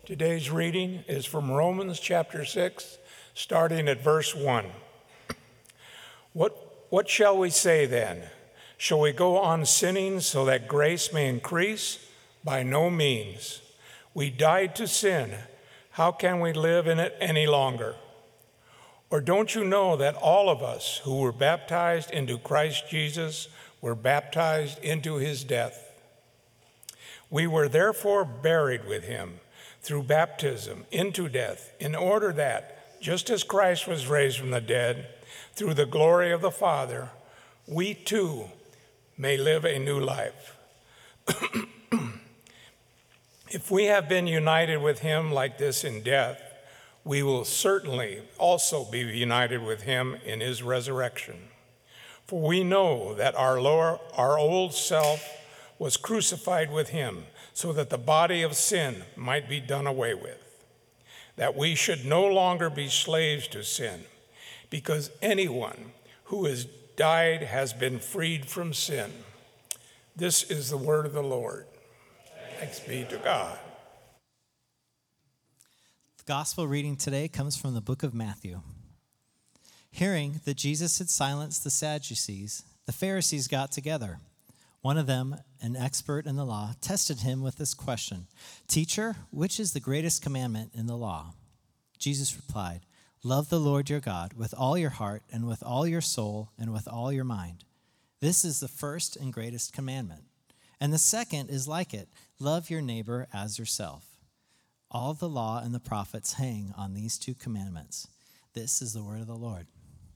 Today's reading is from Romans chapter 6, starting at verse 1. What shall we say then? Shall we go on sinning so that grace may increase? By no means. We died to sin. How can we live in it any longer? Or don't you know that all of us who were baptized into Christ Jesus were baptized into his death? We were therefore buried with him through baptism into death, in order that, just as Christ was raised from the dead through the glory of the Father, we too may live a new life. If we have been united with him like this in death, we will certainly also be united with him in his resurrection. For we know that our old self was crucified with him, so that the body of sin might be done away with, that we should no longer be slaves to sin, because anyone who has died has been freed from sin. This is the word of the Lord. Thanks be to God. The gospel reading today comes from the book of Matthew. Hearing that Jesus had silenced the Sadducees, the Pharisees got together. One of them, an expert in the law, tested him with this question: "Teacher, which is the greatest commandment in the law?" Jesus replied, "Love the Lord your God with all your heart and with all your soul and with all your mind. This is the first and greatest commandment. And the second is like it: love your neighbor as yourself. All the law and the prophets hang on these two commandments." This is the word of the Lord.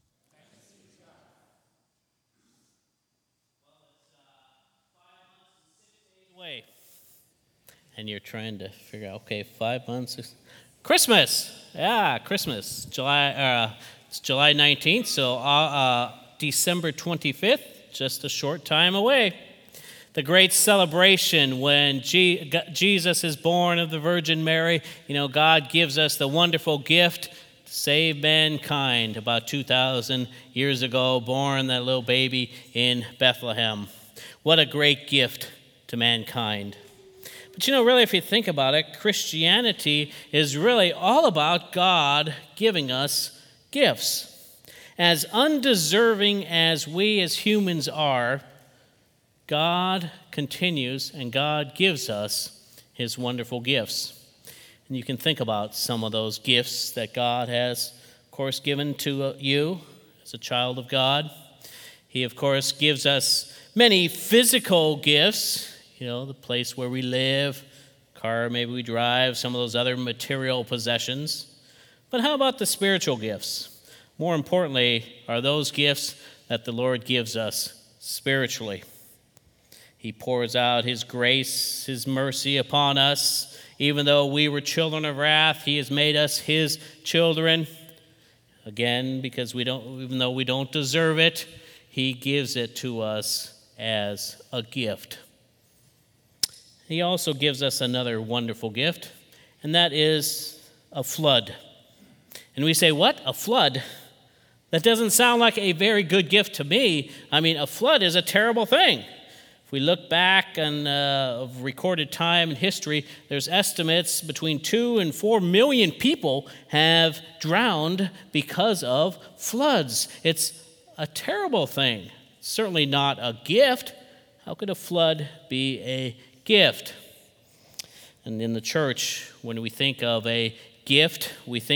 Way. And you're trying to figure out, 5 months. Christmas! Yeah, Christmas. It's July 19th, so December 25th, just a short time away. The great celebration when Jesus is born of the Virgin Mary. God gives us the wonderful gift to save mankind. About 2,000 years ago, born that little baby in Bethlehem. What a great gift to mankind. But really, if you think about it, Christianity is really all about God giving us gifts. As undeserving as we as humans are, God continues and God gives us his wonderful gifts. And you can think about some of those gifts that God has, of course, given to you as a child of God. He, of course, gives us many physical gifts, the place where we live, car maybe we drive, some of those other material possessions. But how about the spiritual gifts? More importantly, are those gifts that the Lord gives us spiritually. He pours out his grace, his mercy upon us. Even though we were children of wrath, he has made us his children. Again, because even though we don't deserve it, he gives it to us as a gift. He also gives us another wonderful gift, and that is a flood. And we say, what? A flood? That doesn't sound like a very good gift to me. A flood is a terrible thing. If we look back on of recorded time in history, there's estimates between 2 and 4 million people have drowned because of floods. It's a terrible thing. It's certainly not a gift. How could a flood be a gift? And in the church, when we think of a gift,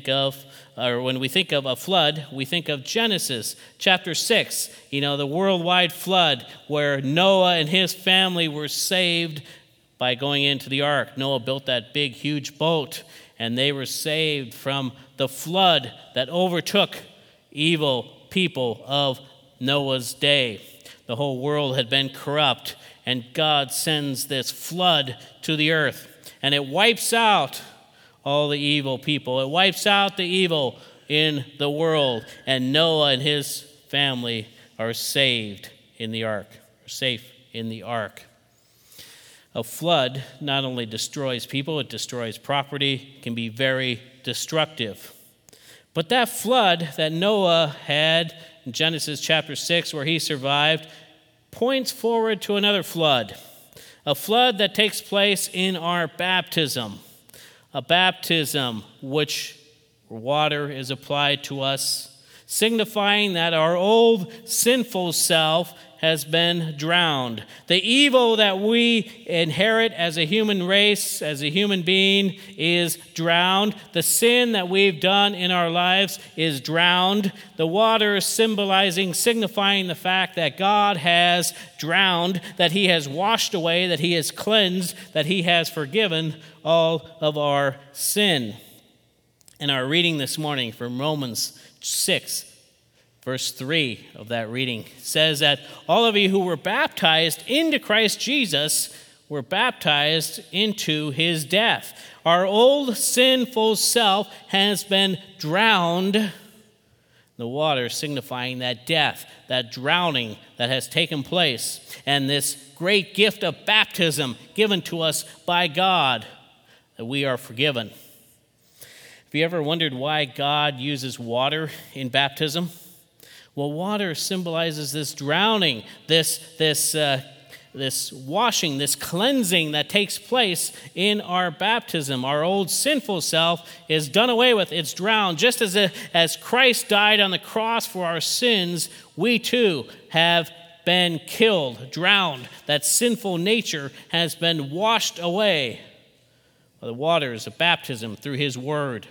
when we think of a flood, we think of Genesis chapter 6, the worldwide flood where Noah and his family were saved by going into the ark. Noah built that big, huge boat, and they were saved from the flood that overtook evil people of Noah's day. The whole world had been corrupt, and God sends this flood to the earth, and it wipes out all the evil people. It wipes out the evil in the world, and Noah and his family are saved in the ark, safe in the ark. A flood not only destroys people, it destroys property, can be very destructive. But that flood that Noah had in Genesis chapter 6, where he survived, points forward to another flood, a flood that takes place in our baptism, a baptism which water is applied to us, signifying that our old sinful self has been drowned. The evil that we inherit as a human race, as a human being, is drowned. The sin that we've done in our lives is drowned. The water signifying the fact that God has drowned, that he has washed away, that he has cleansed, that he has forgiven all of our sin. In our reading this morning from Romans 6, verse 3 of that reading says that all of you who were baptized into Christ Jesus were baptized into his death. Our old sinful self has been drowned. The water signifying that death, that drowning that has taken place, and this great gift of baptism given to us by God, that we are forgiven. Have you ever wondered why God uses water in baptism? Well, water symbolizes this drowning, this washing, this cleansing that takes place in our baptism. Our old sinful self is done away with. It's drowned. Just as Christ died on the cross for our sins, we too have been killed, drowned. That sinful nature has been washed away by the waters of baptism through his word.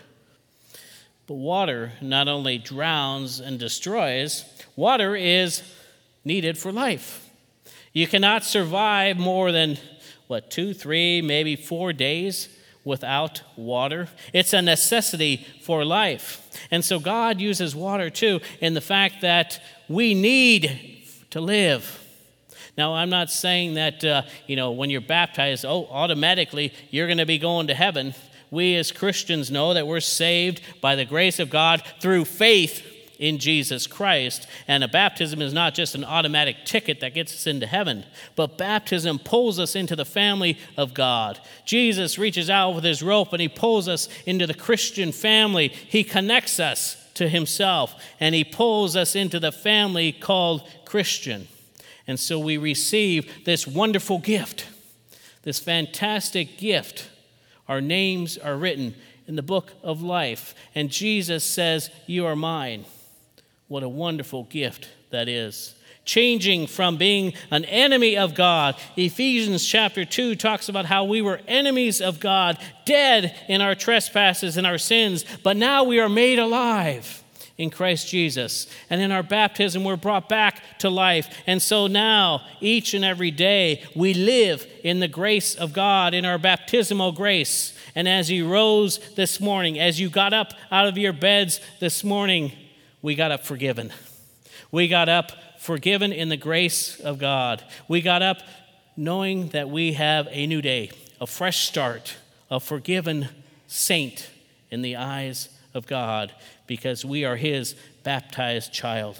But water not only drowns and destroys, water is needed for life. You cannot survive more than, 2, 3, maybe 4 days without water. It's a necessity for life. And so God uses water too in the fact that we need to live. Now, I'm not saying that, when you're baptized, automatically you're going to be going to heaven. We as Christians know that we're saved by the grace of God through faith in Jesus Christ. And a baptism is not just an automatic ticket that gets us into heaven, but baptism pulls us into the family of God. Jesus reaches out with his rope and he pulls us into the Christian family. He connects us to himself and he pulls us into the family called Christian. And so we receive this wonderful gift, this fantastic gift. Our names are written in the book of life. And Jesus says, "You are mine." What a wonderful gift that is. Changing from being an enemy of God. Ephesians chapter 2 talks about how we were enemies of God, dead in our trespasses and our sins, but now we are made alive in Christ Jesus. And in our baptism, we're brought back to life. And so now, each and every day, we live in the grace of God, in our baptismal grace. And as you rose this morning, as you got up out of your beds this morning, we got up forgiven. We got up forgiven in the grace of God. We got up knowing that we have a new day, a fresh start, a forgiven saint in the eyes of God, because we are his baptized child.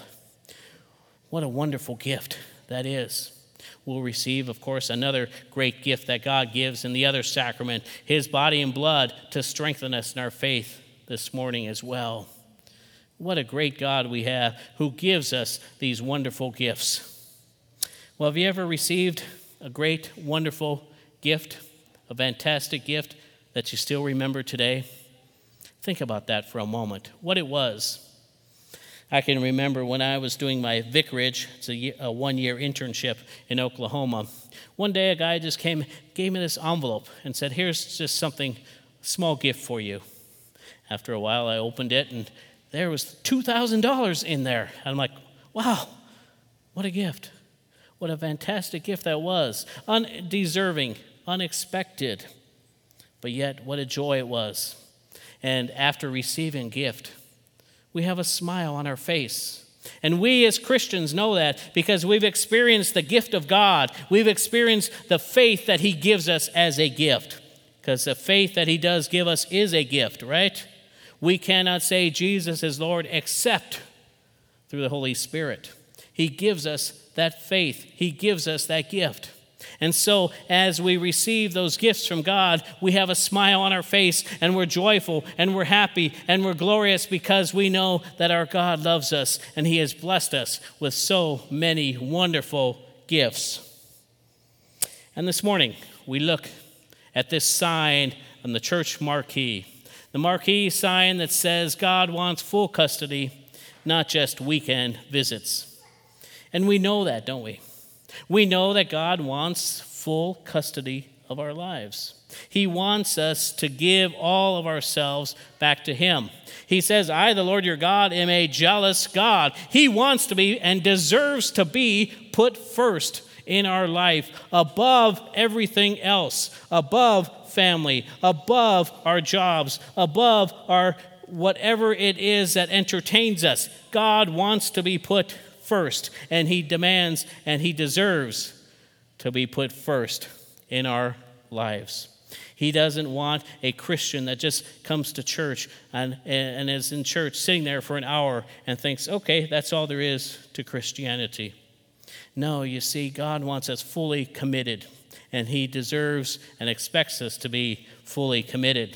What a wonderful gift that is. We'll receive, of course, another great gift that God gives in the other sacrament, his body and blood to strengthen us in our faith this morning as well. What a great God we have who gives us these wonderful gifts. Well, have you ever received a great, wonderful gift, a fantastic gift that you still remember today? Think about that for a moment, what it was. I can remember when I was doing my vicarage, it's a one-year internship in Oklahoma. One day a guy just came, gave me this envelope and said, "Here's just something, small gift for you." After a while I opened it and there was $2,000 in there. And I'm like, wow, what a gift. What a fantastic gift that was. Undeserving, unexpected, but yet what a joy it was. And after receiving a gift, we have a smile on our face. And we as Christians know that because we've experienced the gift of God. We've experienced the faith that he gives us as a gift. Because the faith that he does give us is a gift, right? We cannot say Jesus is Lord except through the Holy Spirit. He gives us that faith. He gives us that gift. And so as we receive those gifts from God, we have a smile on our face and we're joyful and we're happy and we're glorious because we know that our God loves us and he has blessed us with so many wonderful gifts. And this morning, we look at this sign from the church marquee. The marquee sign that says God wants full custody, not just weekend visits. And we know that, don't we? We know that God wants full custody of our lives. He wants us to give all of ourselves back to Him. He says, I, the Lord your God, am a jealous God. He wants to be and deserves to be put first in our life, above everything else, above family, above our jobs, above our whatever it is that entertains us. God wants to be put first, and He demands and He deserves to be put first in our lives. He doesn't want a Christian that just comes to church and is in church sitting there for an hour and thinks, okay, that's all there is to Christianity. No, you see, God wants us fully committed, and He deserves and expects us to be fully committed.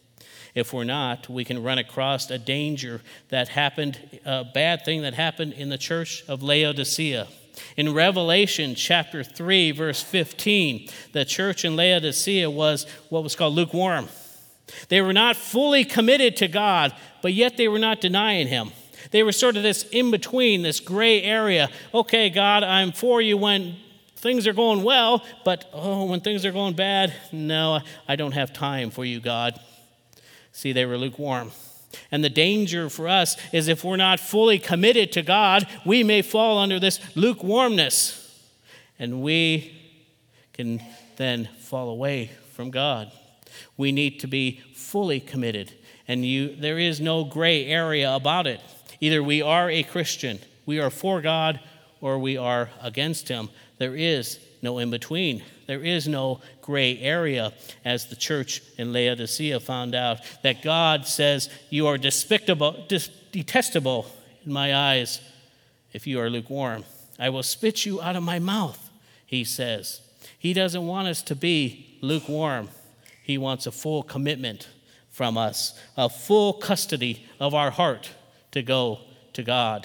If we're not, we can run across a danger that happened, a bad thing that happened in the church of Laodicea. In Revelation chapter 3, verse 15, the church in Laodicea was what was called lukewarm. They were not fully committed to God, but yet they were not denying Him. They were sort of this in-between, this gray area. Okay, God, I'm for you when things are going well, but when things are going bad, no, I don't have time for you, God. See, they were lukewarm. And the danger for us is if we're not fully committed to God, we may fall under this lukewarmness, and we can then fall away from God. We need to be fully committed, and there is no gray area about it. Either we are a Christian, we are for God, or we are against Him. There is no in-between. There is no gray area, as the church in Laodicea found out, that God says, you are despicable, detestable in my eyes if you are lukewarm. I will spit you out of my mouth, He says. He doesn't want us to be lukewarm. He wants a full commitment from us, a full custody of our heart to go to God.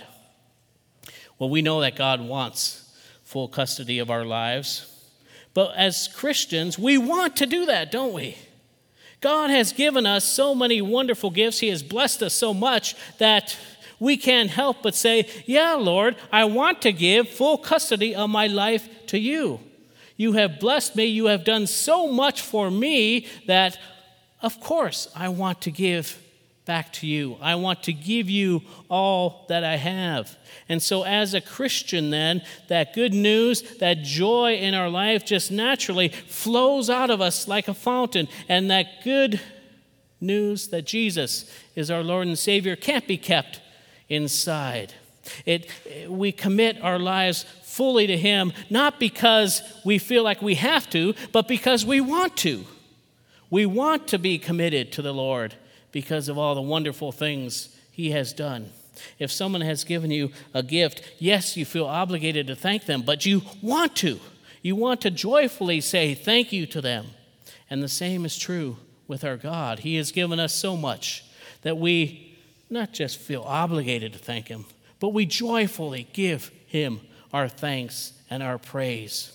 Well, we know that God wants full custody of our lives. But as Christians, we want to do that, don't we? God has given us so many wonderful gifts. He has blessed us so much that we can't help but say, yeah, Lord, I want to give full custody of my life to you. You have blessed me. You have done so much for me that, of course, I want to give back to you. I want to give you all that I have. And so as a Christian then, that good news, that joy in our life just naturally flows out of us like a fountain. And that good news that Jesus is our Lord and Savior can't be kept inside. We commit our lives fully to Him, not because we feel like we have to, but because we want to. We want to be committed to the Lord because of all the wonderful things He has done. If someone has given you a gift, yes, you feel obligated to thank them, but you want to. You want to joyfully say thank you to them. And the same is true with our God. He has given us so much that we not just feel obligated to thank Him, but we joyfully give Him our thanks and our praise.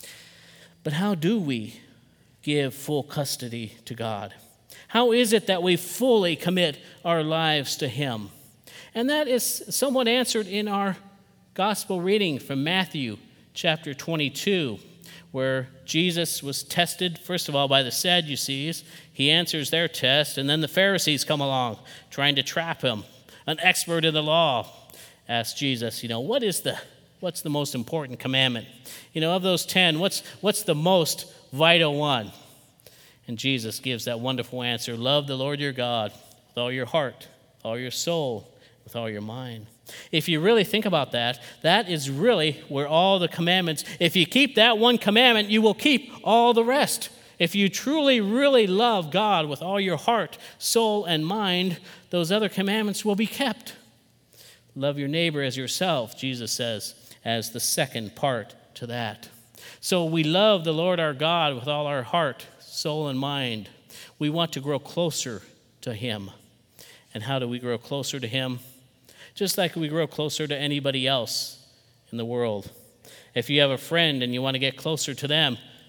But how do we give full custody to God? How is it that we fully commit our lives to Him? And that is somewhat answered in our gospel reading from Matthew chapter 22, where Jesus was tested, first of all, by the Sadducees. He answers their test, and then the Pharisees come along trying to trap Him. An expert in the law asks Jesus, what's the most important commandment? Of those 10, what's the most vital one? And Jesus gives that wonderful answer: love the Lord your God with all your heart, all your soul, with all your mind. If you really think about that, that is really where all the commandments, if you keep that one commandment, you will keep all the rest. If you truly, really love God with all your heart, soul, and mind, those other commandments will be kept. Love your neighbor as yourself, Jesus says, as the second part to that. So we love the Lord our God with all our heart, soul, and mind. We want to grow closer to Him. And how do we grow closer to Him? Just like we grow closer to anybody else in the world. If you have a friend and you want to get closer to them,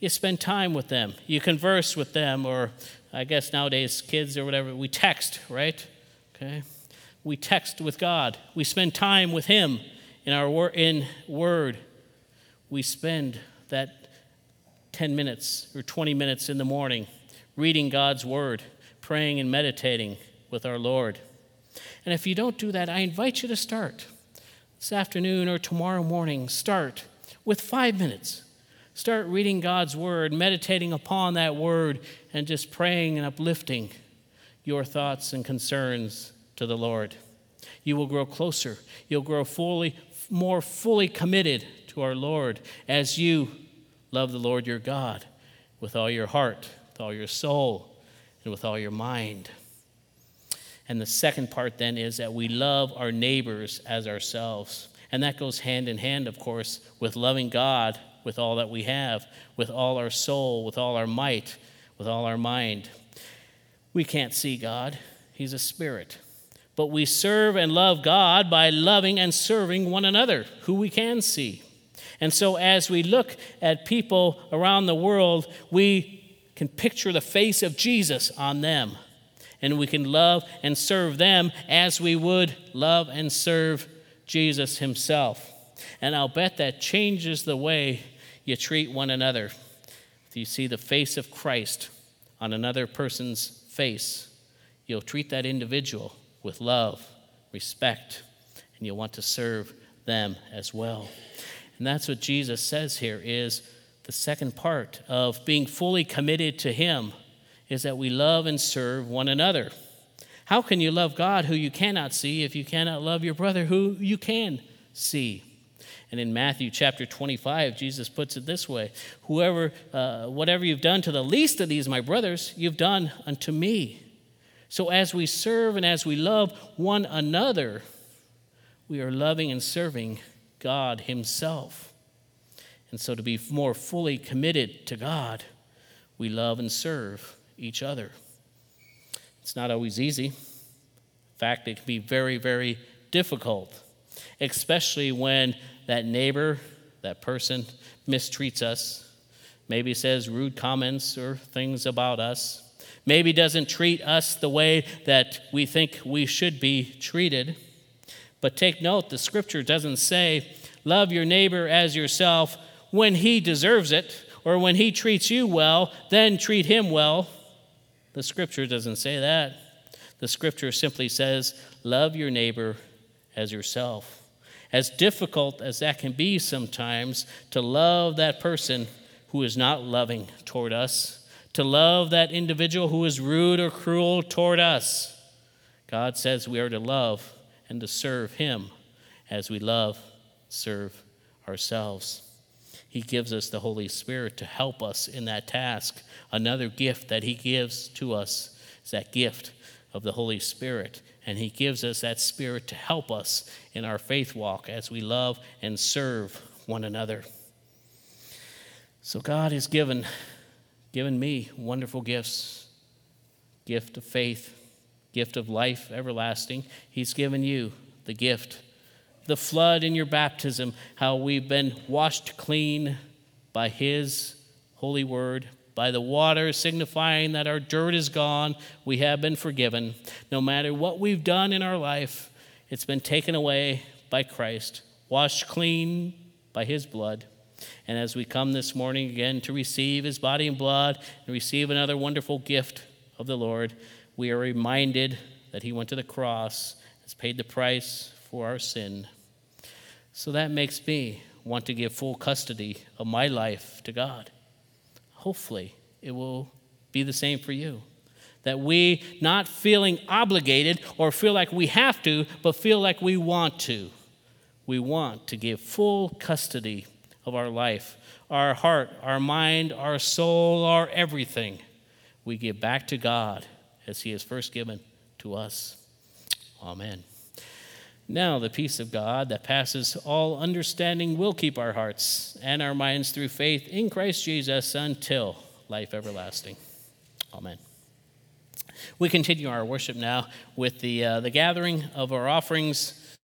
You spend time with them. You converse with them, or I guess nowadays kids or whatever, we text, right? Okay. We text with God. We spend time with Him in our Word. We spend that 10 minutes or 20 minutes in the morning reading God's Word, praying and meditating with our Lord. And if you don't do that, I invite you to start this afternoon or tomorrow morning. Start with 5 minutes. Start reading God's Word, meditating upon that Word, and just praying and uplifting your thoughts and concerns to the Lord. You will grow closer. You'll grow more fully committed to our Lord as you love the Lord your God with all your heart, with all your soul, and with all your mind. And the second part then is that we love our neighbors as ourselves. And that goes hand in hand, of course, with loving God with all that we have, with all our soul, with all our might, with all our mind. We can't see God. He's a spirit. But we serve and love God by loving and serving one another, who we can see. And so as we look at people around the world, we can picture the face of Jesus on them. And we can love and serve them as we would love and serve Jesus himself. And I'll bet that changes the way you treat one another. If you see the face of Christ on another person's face, you'll treat that individual with love, respect, and you'll want to serve them as well. And that's what Jesus says here is the second part of being fully committed to him is that we love and serve one another. How can you love God who you cannot see if you cannot love your brother who you can see? And in Matthew chapter 25, Jesus puts it this way, whatever you've done to the least of these, my brothers, you've done unto me. So as we serve and as we love one another, we are loving and serving God himself. And so to be more fully committed to God, we love and serve each other. It's not always easy. In fact, it can be very, very difficult, especially when that neighbor, that person mistreats us, maybe says rude comments or things about us, maybe doesn't treat us the way that we think we should be treated. But take note, the scripture doesn't say, love your neighbor as yourself when he deserves it, or when he treats you well, then treat him well. The scripture doesn't say that. The scripture simply says, love your neighbor as yourself. As difficult as that can be sometimes, to love that person who is not loving toward us, to love that individual who is rude or cruel toward us, God says we are to love and to serve him as we love, serve ourselves. He gives us the Holy Spirit to help us in that task. Another gift that he gives to us is that gift of the Holy Spirit. And he gives us that Spirit to help us in our faith walk as we love and serve one another. So God has given me wonderful gifts. Gift of faith, gift of life everlasting. He's given you the gift, the flood in your baptism, how we've been washed clean by his holy word, by the water signifying that our dirt is gone, we have been forgiven. No matter what we've done in our life, it's been taken away by Christ, washed clean by his blood. And as we come this morning again to receive his body and blood and receive another wonderful gift of the Lord, we are reminded that he went to the cross, has paid the price for our sin. So that makes me want to give full custody of my life to God. Hopefully, it will be the same for you. That we, not feeling obligated or feel like we have to, but feel like we want to. We want to give full custody of our life, our heart, our mind, our soul, our everything. We give back to God as he has first given to us. Amen. Now the peace of God that passes all understanding will keep our hearts and our minds through faith in Christ Jesus until life everlasting. Amen. We continue our worship now with the gathering of our offerings